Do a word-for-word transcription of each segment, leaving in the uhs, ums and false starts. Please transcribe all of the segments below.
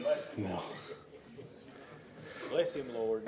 No. Bless him, Lord.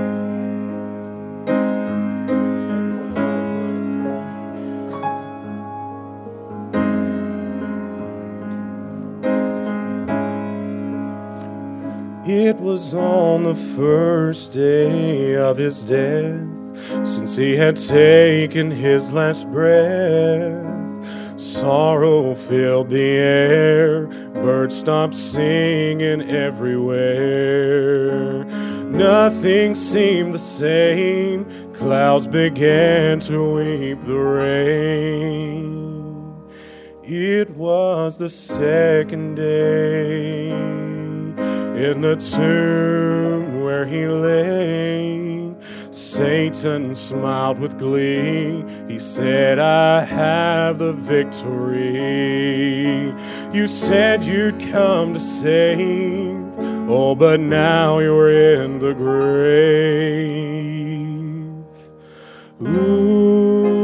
It was on the first day of his death, since he had taken his last breath. Sorrow filled the air, birds stopped singing everywhere. Nothing seemed the same, clouds began to weep the rain. It was the second day in the tomb where he lay. Satan smiled with glee. He said, I have the victory. You said you'd come to save. Oh, but now you're in the grave. Ooh.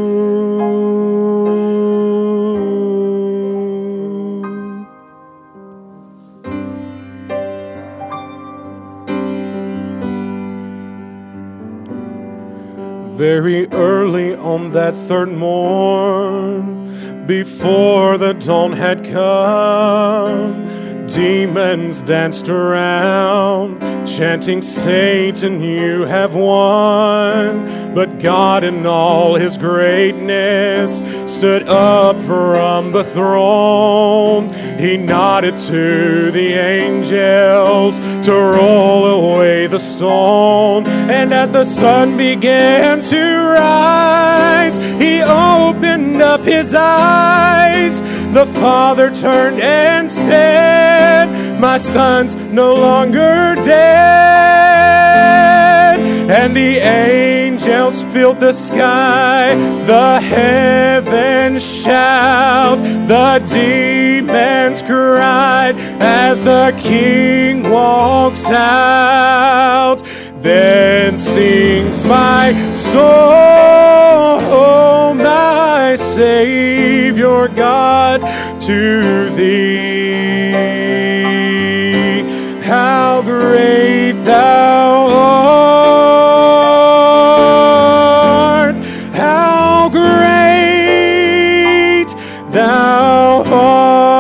Very early on that third morn, before the dawn had come, demons danced around, chanting, Satan, you have won. But God in all his greatness stood up from the throne. He nodded to the angels to roll away the stone. And as the sun began to rise, he opened up his eyes. The Father turned and said, my son's no longer dead. And the angels filled the sky, the heavens shout, the demons cried as the King walks out. Then sings my soul, my Savior God, to thee. How great thou art, how great thou art.